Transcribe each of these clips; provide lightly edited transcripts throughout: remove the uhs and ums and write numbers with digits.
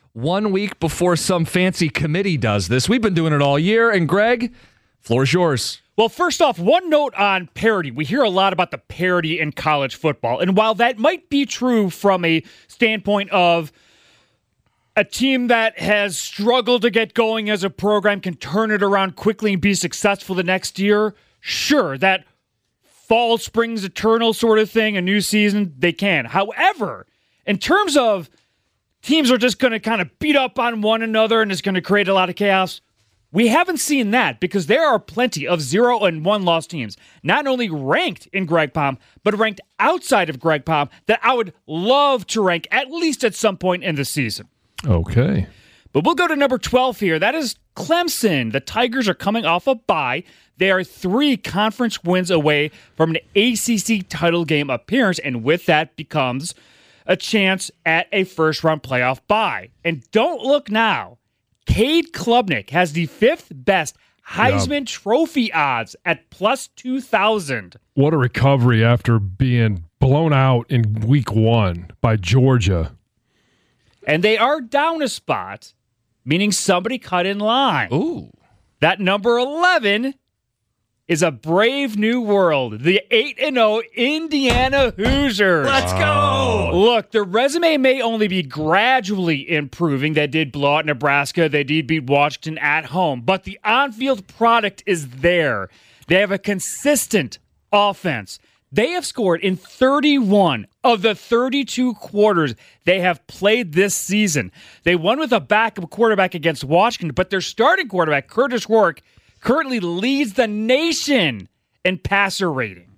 1 week before some fancy committee does this. We've been doing it all year. And Greg, floor's yours. Well, first off, one note on parity. We hear a lot about the parity in college football. And while that might be true from a standpoint of a team that has struggled to get going as a program can turn it around quickly and be successful the next year, sure, that fall springs eternal sort of thing, a new season, they can. However, in terms of teams are just going to kind of beat up on one another and it's going to create a lot of chaos, we haven't seen that because there are plenty of 0-1 loss teams, not only ranked in Greg Palm, but ranked outside of Greg Palm that I would love to rank at least at some point in the season. Okay. But we'll go to number 12 here. That is Clemson. The Tigers are coming off a bye. They are 3 conference wins away from an ACC title game appearance, and with that becomes a chance at a first-round playoff bye. And don't look now. Cade Klubnik has the 5th best Heisman Trophy odds at plus 2,000. What a recovery after being blown out in week 1 by Georgia. And they are down a spot, meaning somebody cut in line. Ooh. That number 11 is a Brave New World, the 8-0 Indiana Hoosiers. Let's go! Look, the resume may only be gradually improving. They did blow out Nebraska. They did beat Washington at home. But the on-field product is there. They have a consistent offense. They have scored in 31 of the 32 quarters they have played this season. They won with a backup quarterback against Washington, but their starting quarterback, Curtis Rourke, currently leads the nation in passer rating.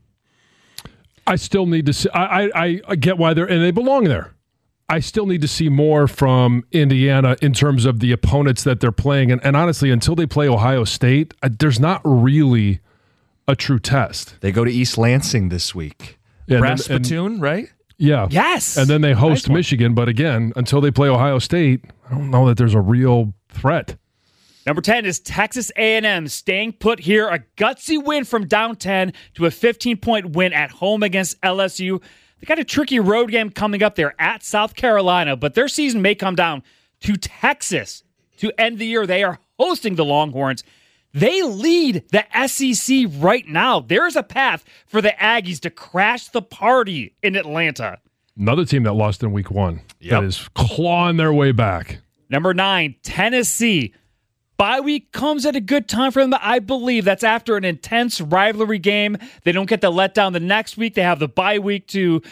I still need to see. I get why they belong there. I still need to see more from Indiana in terms of the opponents that they're playing. And honestly, until they play Ohio State, there's not really a true test. They go to East Lansing this week. Yeah, Brass Spittoon, right? Yeah. Yes. And then they host Michigan. But again, until they play Ohio State, I don't know that there's a real threat. Number 10 is Texas A&M staying put here. A gutsy win from down 10 to a 15-point win at home against LSU. They got a tricky road game coming up there at South Carolina, but their season may come down to Texas to end the year. They are hosting the Longhorns. They lead the SEC right now. There's a path for the Aggies to crash the party in Atlanta. Another team that lost in week 1 that is clawing their way back. Number 9, Tennessee. Bye week comes at a good time for them, I believe. That's after an intense rivalry game. They don't get the letdown the next week. They have the bye week to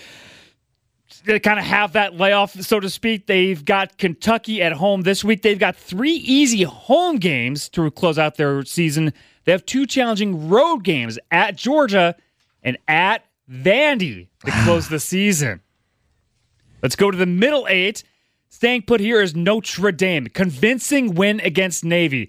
kind of have that layoff, so to speak. They've got Kentucky at home this week. They've got 3 easy home games to close out their season. They have 2 challenging road games at Georgia and at Vandy to close the season. Let's go to the middle 8. Staying put here is Notre Dame. Convincing win against Navy.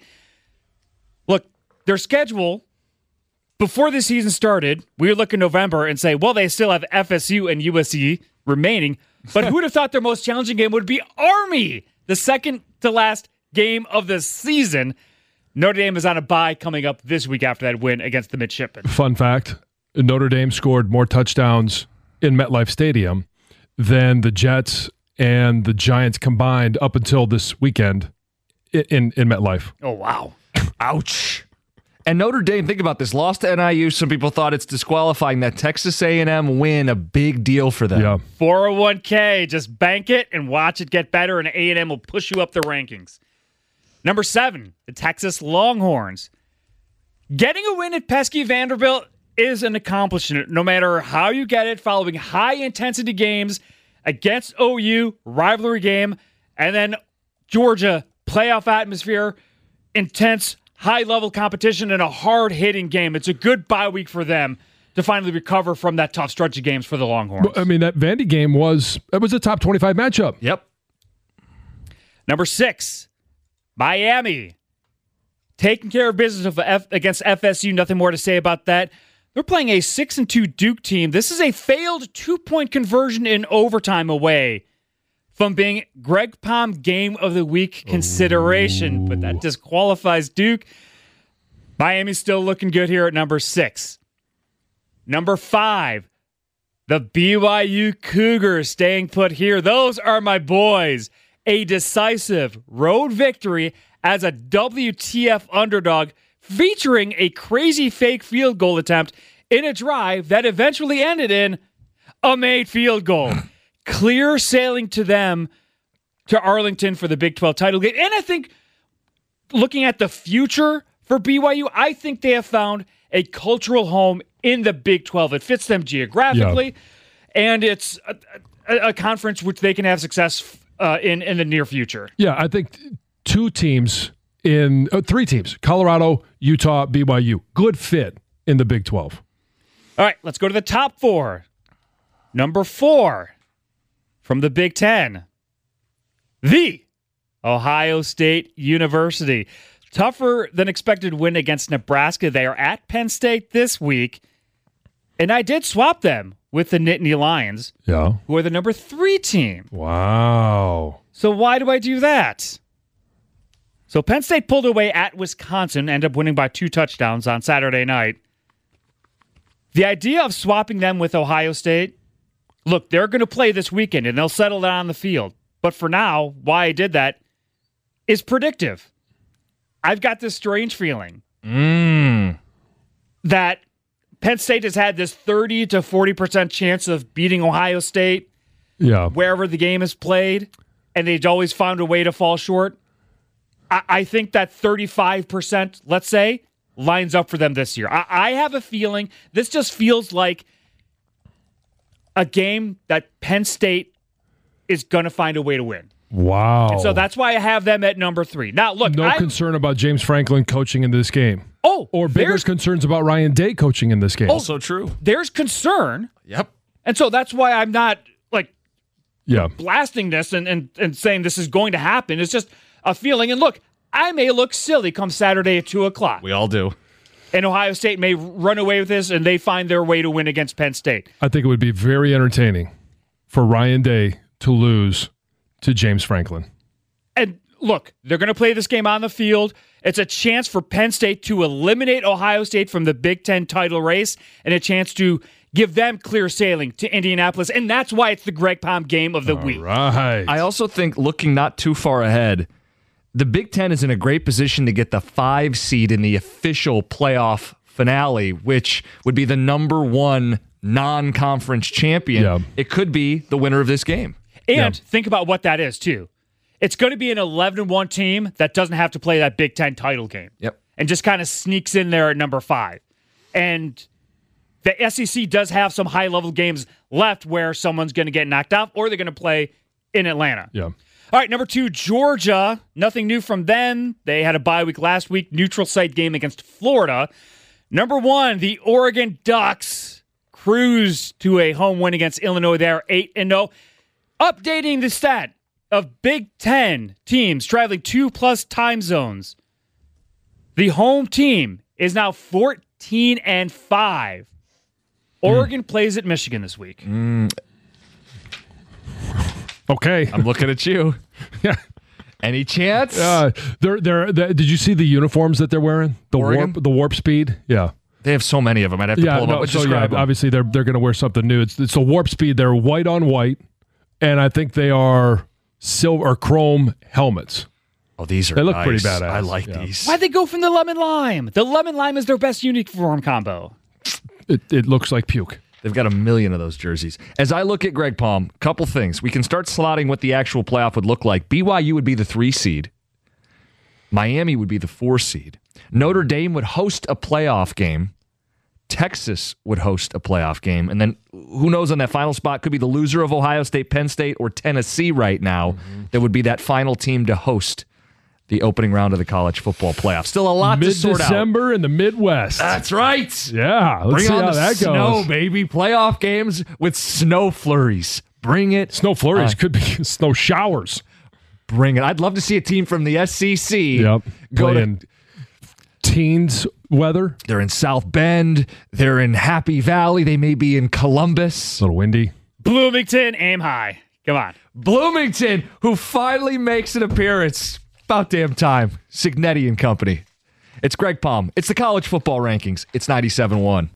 Look, their schedule, before the season started, we would look in November and say, well, they still have FSU and USC remaining. But who would have thought their most challenging game would be Army, the second to last game of the season. Notre Dame is on a bye coming up this week after that win against the Midshipmen. Fun fact, Notre Dame scored more touchdowns in MetLife Stadium than the Jets and the Giants combined up until this weekend in MetLife. Oh, wow. Ouch. And Notre Dame, think about this, lost to NIU. Some people thought it's disqualifying. That Texas A&M win, a big deal for them. Yeah. 401k, just bank it and watch it get better, and A&M will push you up the rankings. Number 7, the Texas Longhorns. Getting a win at pesky Vanderbilt is an accomplishment, no matter how you get it, following high-intensity games against OU, rivalry game, and then Georgia, playoff atmosphere, intense, high-level competition, and a hard-hitting game. It's a good bye week for them to finally recover from that tough stretch of games for the Longhorns. I mean, that Vandy game was a top 25 matchup. Yep. Number 6, Miami. Taking care of business against FSU. Nothing more to say about that. They're playing a 6-2 Duke team. This is a failed 2-point conversion in overtime away from being Greg Palm Game of the Week consideration, but that disqualifies Duke. Miami's still looking good here at number 6. Number 5, the BYU Cougars staying put here. Those are my boys. a decisive road victory as a WTF underdog featuring a crazy fake field goal attempt in a drive that eventually ended in a made field goal. Clear sailing to them to Arlington for the Big 12 title game. And I think looking at the future for BYU, I think they have found a cultural home in the Big 12. It fits them geographically, and it's a conference which they can have success in the near future. Yeah, I think three teams, Colorado, Utah, BYU. Good fit in the Big 12. All right, let's go to the top 4. Number 4 from the Big 10, the Ohio State University. Tougher than expected win against Nebraska. They are at Penn State this week, and I did swap them with the Nittany Lions, who are the number 3 team. Wow. So why do I do that? So Penn State pulled away at Wisconsin, ended up winning by 2 touchdowns on Saturday night. The idea of swapping them with Ohio State, look, they're going to play this weekend, and they'll settle down on the field. But for now, why I did that is predictive. I've got this strange feeling that Penn State has had this 30 to 40% chance of beating Ohio State wherever the game is played, and they've always found a way to fall short. I think that 35%, let's say, lines up for them this year. I have a feeling this just feels like a game that Penn State is going to find a way to win. Wow. And so that's why I have them at number 3. Now, look. No concern about James Franklin coaching in this game. Or bigger concerns about Ryan Day coaching in this game. Also true. There's concern. Yep. And so that's why I'm not blasting this and saying this is going to happen. It's just a feeling. And look, I may look silly come Saturday at 2 o'clock. We all do. And Ohio State may run away with this and they find their way to win against Penn State. I think it would be very entertaining for Ryan Day to lose to James Franklin. And look, they're going to play this game on the field. It's a chance for Penn State to eliminate Ohio State from the Big Ten title race and a chance to give them clear sailing to Indianapolis. And that's why it's the Greg Palm game of the week. Right. I also think, looking not too far ahead, the Big Ten is in a great position to get the 5 seed in the official playoff finale, which would be the number 1 non-conference champion. Yeah. It could be the winner of this game. And think about what that is, too. It's going to be an 11-1 team that doesn't have to play that Big Ten title game. Yep. And just kind of sneaks in there at number 5. And the SEC does have some high-level games left where someone's going to get knocked out or they're going to play in Atlanta. Yeah. All right, number 2, Georgia. Nothing new from them. They had a bye week last week, neutral site game against Florida. Number 1, the Oregon Ducks cruised to a home win against Illinois. They're 8-0. Updating the stat of Big Ten teams traveling 2+ time zones. The home team is now 14-5. Oregon plays at Michigan this week. Okay. I'm looking at you. Yeah. Any chance? Did you see the uniforms that they're wearing? The Oregon? warp speed? Yeah. They have so many of them. I'd have to pull them up. Describe them. Obviously they're going to wear something new. It's a warp speed. They're white on white, and I think they are silver or chrome helmets. Oh, these are They look nice. pretty badass. I like these. Why'd they go from the lemon lime? The lemon lime is their best uniform combo. It looks like puke. They've got 1 million of those jerseys. As I look at Greg Palm, couple things. We can start slotting what the actual playoff would look like. BYU would be the 3 seed. Miami would be the 4 seed. Notre Dame would host a playoff game. Texas would host a playoff game. And then who knows on that final spot? Could be the loser of Ohio State, Penn State, or Tennessee right now. That would be that final team to host the opening round of the college football playoff. Still a lot to sort out. Mid-December in the Midwest. That's right. Yeah. Let's Bring see on how the that snow, goes. baby. Playoff games with snow flurries. Bring it. Snow flurries could be snow showers. Bring it. I'd love to see a team from the SEC Yep. go Playing to. teens weather. They're in South Bend. They're in Happy Valley. They may be in Columbus. A little windy. Bloomington, aim high. Come on. Bloomington, who finally makes an appearance. About damn time. Signetti and company. It's Greg Palm. It's the college football rankings. It's 97.1.